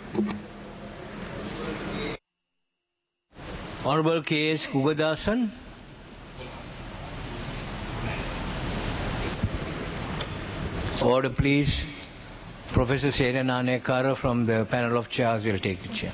Honorable K.S. Kugadasan. Order, please. Professor Sena Nanekara from the panel of chairs will take the chair.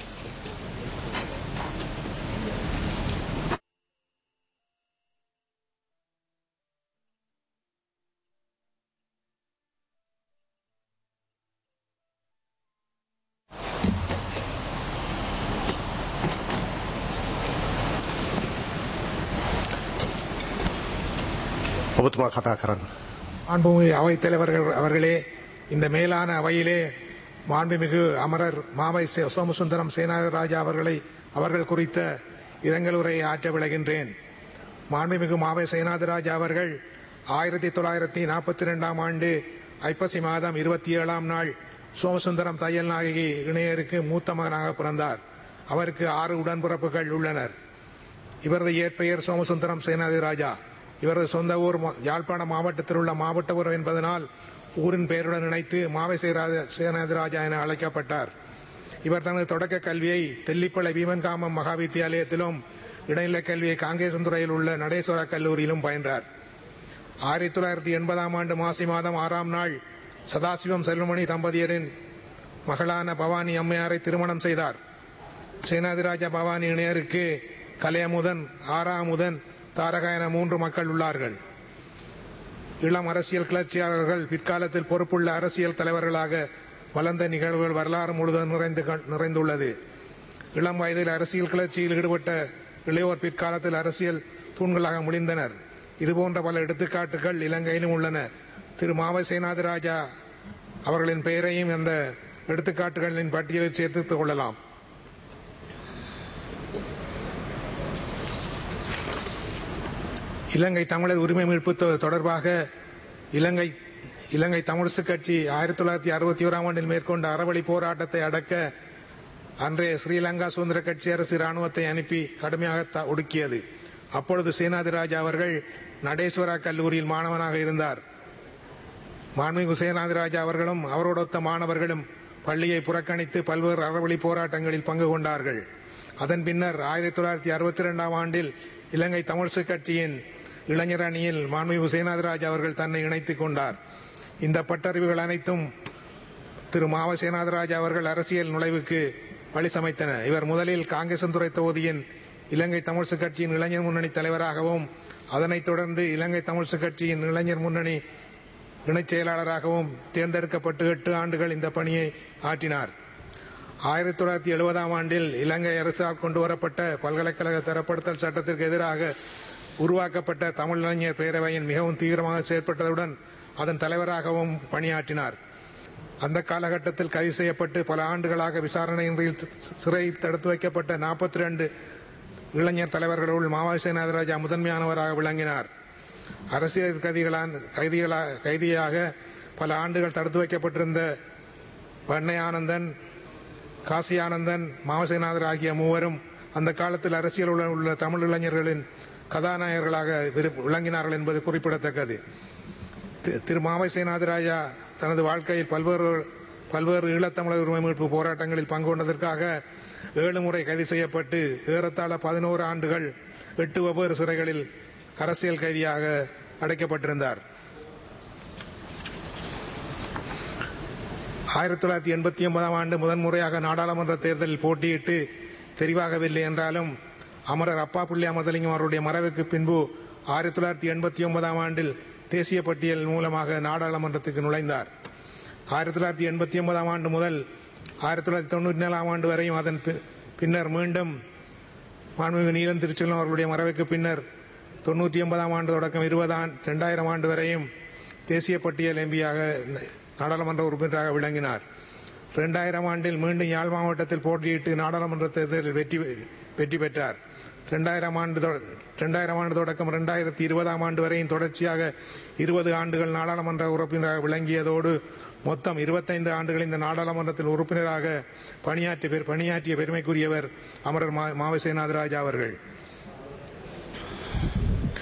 மாண்புமிகு அவைத்தலைவர்கள் அவர்களே, இந்த மேலான அவையிலே மாண்புமிகு அமரர் மாவை சோமசுந்தரம் சேனாதிராஜா அவர்கள் குறித்த இரங்கல் உரையை ஆற்ற விளைகின்றேன். மாண்புமிகு மாவை சேனாதிராஜா அவர்கள் 1942ஆம் ஆண்டு ஐப்பசி மாதம் 27ஆம் நாள் சோமசுந்தரம் தையல் நாயகி இணையருக்கு மூத்த மகனாக பிறந்தார். அவருக்கு 6 உடன்பிறப்புகள் உள்ளனர். இவரது இயற்பெயர் சோமசுந்தரம் சேனாதிராஜா. இவரது சொந்த ஊர் யாழ்ப்பாணம் மாவட்டத்தில் உள்ள மாவட்டபுரம் என்பதனால் ஊரின் பெயருடன் இணைத்து மாவை சேனாதிராஜா என அழைக்கப்பட்டார். இவர் தனது தொடக்க கல்வியை தெல்லிப்பளை வீமன்காமம் மகா வித்தியாலயத்திலும் இடைநிலைக் கல்வியை காங்கேசந்துறையில் உள்ள நடேஸ்வரா கல்லூரியிலும் பயின்றார். 1980ஆம் ஆண்டு மாசி மாதம் 6ஆம் நாள் சதாசிவம் செல்வமணி தம்பதியரின் மகளான பவானி அம்மையாரை திருமணம் செய்தார். சேனாதிராஜா பவானி இணையருக்கு கலையமுதன், ஆறாமுதன், தாரகா என 3 மக்கள் உள்ளார்கள். இளம் அரசியல் கிளர்ச்சியாளர்கள் பிற்காலத்தில் பொறுப்புள்ள அரசியல் தலைவர்களாக வளர்ந்த நிகழ்வுகள் வரலாறு முழுவதும் நிறைந்துள்ளது. இளம் வயதில் அரசியல் கிளர்ச்சியில் ஈடுபட்ட இளையோர் பிற்காலத்தில் அரசியல் தூண்களாக முடிந்தனர். இதுபோன்ற பல எடுத்துக்காட்டுகள் இலங்கையிலும் உள்ளன. திரு மாவை சேனாதிராஜா அவர்களின் பெயரையும் அந்த எடுத்துக்காட்டுகளின் பட்டியலில் சேர்த்துக் கொள்ளலாம். இலங்கை தமிழர் உரிமை மீட்பு தொடர்பாக இலங்கை தமிழிசு கட்சி 1961ஆம் ஆண்டில் மேற்கொண்ட அறவழி போராட்டத்தை அடக்க அன்றைய ஸ்ரீலங்கா சுதந்திர கட்சி அரசு இராணுவத்தை அனுப்பி கடுமையாக ஒடுக்கியது. அப்பொழுது சேனாதிராஜா அவர்கள் நடேஸ்வரா கல்லூரியில் மாணவனாக இருந்தார். மாண்புமிகு சேனாதிராஜா அவர்களும் அவரோடொத்த மாணவர்களும் பள்ளியை புறக்கணித்து பல்வேறு அறவழி போராட்டங்களில் பங்கு கொண்டார்கள். அதன் பின்னர் 1962ஆம் ஆண்டில் இலங்கை தமிழிசு கட்சியின் இளைஞர் அணியில் மாண்புமிகு சேனாதிராஜா அவர்கள் தன்னை இணைத்துக் கொண்டார். இந்த பட்டறிவுகள் அனைத்தும் திரு மாவ சேனாதிராஜா அவர்கள் அரசியல் நுழைவுக்கு வழி சமைத்தன. இவர் முதலில் காங்கேசந்துறை தொகுதியின் இலங்கை தமிழிசு கட்சியின் இளைஞர் முன்னணி தலைவராகவும், அதனைத் தொடர்ந்து இலங்கை தமிழிசு கட்சியின் இளைஞர் முன்னணி இணைச் செயலாளராகவும் தேர்ந்தெடுக்கப்பட்டு 8 ஆண்டுகள் இந்த பணியை ஆற்றினார். 1970ஆம் ஆண்டில் இலங்கை அரசால் கொண்டுவரப்பட்ட பல்கலைக்கழக தரப்படுத்தல் சட்டத்திற்கு எதிராக உருவாக்கப்பட்ட தமிழ் இளைஞர் பேரவையின் மிகவும் தீவிரமாக செயற்பட்டதுடன் அதன் தலைவராகவும் பணியாற்றினார். அந்த காலகட்டத்தில் கைது செய்யப்பட்டு பல ஆண்டுகளாக விசாரணையின்றி சிறை தடுத்து வைக்கப்பட்ட 42 இளைஞர் தலைவர்களுள் மாவை சேனாதிராஜா முதன்மையானவராக விளங்கினார். அரசியல் கைதியாக பல ஆண்டுகள் தடுத்து வைக்கப்பட்டிருந்த வன்னை ஆனந்தன், காசி ஆனந்தன், மாவசேனாதர் ஆகிய மூவரும் அந்த காலத்தில் அரசியல் உள்ள தமிழ் இளைஞர்களின் கதாநாயகர்களாக விளங்கினார்கள் என்பது குறிப்பிடத்தக்கது. திரு மாவை சேனாதிராஜா தனது வாழ்க்கையில் பல்வேறு ஈழத்தமிழர் உரிமை மீட்பு போராட்டங்களில் பங்கு கொண்டதற்காக 7 முறை கைது செய்யப்பட்டு ஏறத்தாழ 11 ஆண்டுகள் 8 வெவ்வேறு சிறைகளில் அரசியல் கைதியாக அடைக்கப்பட்டிருந்தார். 1989ஆம் ஆண்டு முதன்முறையாக நாடாளுமன்ற தேர்தலில் போட்டியிட்டு தெரிவாகவில்லை என்றாலும் அமரர் அப்பா புள்ளி அமர்தலிங்கம் அவருடைய மறைவுக்கு பின்பு 1989ஆம் ஆண்டில் தேசிய பட்டியல் மூலமாக நாடாளுமன்றத்துக்கு நுழைந்தார். 1989ஆம் ஆண்டு முதல் 1994ஆம் ஆண்டு வரையும் அதன் பின்னர் மீண்டும் மாண்புமிகு நீலன் திருச்செல்வம் அவர்களுடைய மறைவுக்கு பின்னர் 99ஆம் ஆண்டு தொடக்கம் 2000 ஆண்டு வரையும் தேசிய பட்டியல் எம்பியாக நாடாளுமன்ற உறுப்பினராக விளங்கினார். 2000ஆம் ஆண்டில் மீண்டும் யாழ் மாவட்டத்தில் போட்டியிட்டு நாடாளுமன்ற தேர்தலில் வெற்றி பெற்றார். 2000ஆம் ஆண்டு தொடக்கம் 2020ஆம் ஆண்டு வரையும் தொடர்ச்சியாக 20 ஆண்டுகள் நாடாளுமன்ற உறுப்பினராக விளங்கியதோடு மொத்தம் 25 ஆண்டுகள் இந்த நாடாளுமன்றத்தில் உறுப்பினராக பணியாற்றிய பெருமைக்குரியவர் அமரர் மாவை சேனாதிராஜா அவர்கள்.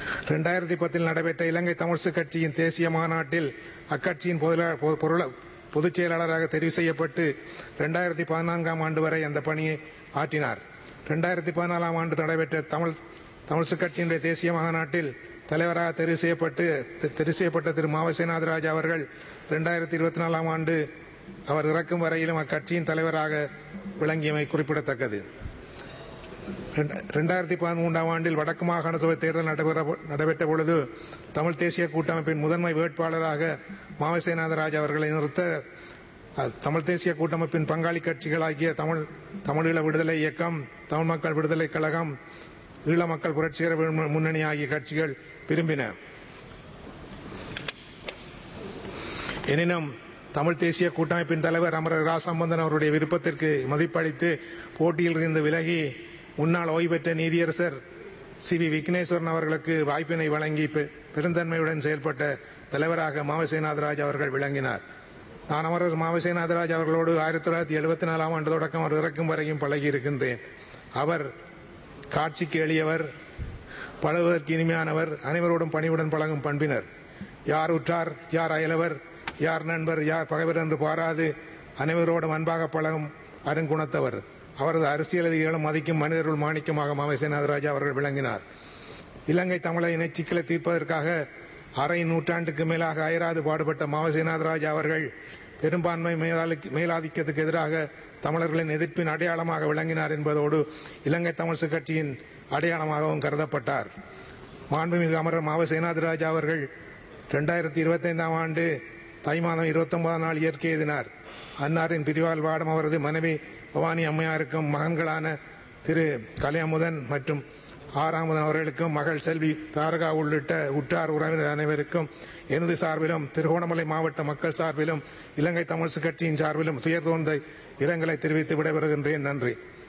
2010 நடைபெற்ற இலங்கை தமிழிசு கட்சியின் தேசிய மாநாட்டில் அக்கட்சியின் பொதுச் செயலாளராக தெரிவு செய்யப்பட்டு 2014ஆம் ஆண்டு வரை அந்த பணியை ஆற்றினார். 2014ஆம் ஆண்டு நடைபெற்ற தமிழ்ச் கட்சியினுடைய தேசிய மாநாட்டில் தலைவராக தெரிவு செய்யப்பட்ட திரு மாவசே நாதராஜா அவர்கள் 2024ஆம் ஆண்டு அவர் இறக்கும் வரையிலும் அக்கட்சியின் தலைவராக விளங்கியமை குறிப்பிடத்தக்கது. 2013ஆம் ஆண்டில் வடக்கு மாகாண சபை தேர்தல் நடைபெற்ற பொழுது தமிழ் தேசிய கூட்டமைப்பின் முதன்மை வேட்பாளராக மாவசே நாதராஜா அவர்களை நிறுத்த தமிழ் தேசிய கூட்டமைப்பின் பங்காளி கட்சிகளாகிய தமிழீழ விடுதலை இயக்கம், தமிழ் மக்கள் விடுதலை கழகம், ஈழ மக்கள் புரட்சிகர முன்னணி ஆகிய கட்சிகள் விரும்பின. எனினும் தமிழ் தேசிய கூட்டமைப்பின் தலைவர் அமரர் ராசம்பந்தன் அவருடைய விருப்பத்திற்கு மதிப்பளித்து போட்டியில் இருந்து விலகி முன்னாள் ஓய்வு பெற்ற நீதியரசர் சி.வி. விக்னேஸ்வரன் அவர்களுக்கு வாய்ப்பினை வழங்கி பெருந்தன்மையுடன் செயல்பட்ட தலைவராக மாவசே நாதராஜ் அவர்கள் விளங்கினார். நான் அமரர் மாவசே நாதராஜ் அவர்களோடு 1974ஆம் ஆண்டு தொடக்கம் அவர் இறக்கும் வரையும் பழகி இருக்கின்றேன். அவர் காட்சிக்கு எளியவர், பழகுவதற்கு இனிமையானவர், அனைவரோடும் பணிவுடன் பழகும் பண்பினர். யார் உற்றார், யார் அயலவர், யார் நண்பர், யார் பகைவர் என்று பாராது அனைவரோடும் அன்பாக பழகும் அருங்குணத்தவர். அவரது அரசியலதிகளும் மதிக்கும் மனிதர்கள் மாணிக்கமாக மாவசே நாதராஜா அவர்கள் விளங்கினார். இலங்கை தமிழை இனச்சிக்கலை தீர்ப்பதற்காக அரை நூற்றாண்டுக்கு மேலாக அயராது பாடுபட்ட மாவசே நாதராஜா அவர்கள் பெரும்பான்மை மேலாதிக்கத்துக்கு எதிராக தமிழர்களின் எதிர்ப்பின் அடையாளமாக விளங்கினார் என்பதோடு இலங்கை தமிழ்ச் கட்சியின் அடையாளமாகவும் கருதப்பட்டார். மாண்புமிகு அமரர் மாவசே நாதராஜா அவர்கள் 2025ஆம் ஆண்டு தை மாதம் 29ஆம் நாள் இயற்கை எய்தினார். அன்னாரின் பிரிவால் வாடும் அவரது மனைவி பவானி அம்மையாருக்கும் மகன்களான திரு கலையமுதன் மற்றும் ஆறாமுதன் அவர்களுக்கும் மகள் செல்வி தாரகா உள்ளிட்ட உற்றார் உறவினர் அனைவருக்கும் எனது சார்பிலும் திருகோணமலை மாவட்ட மக்கள் சார்பிலும் இலங்கை தமிழ்ச் கட்சியின் சார்பிலும் துயர் தோன்ற இரங்கலை தெரிவித்து விடைபெறுகின்றேன். நன்றி.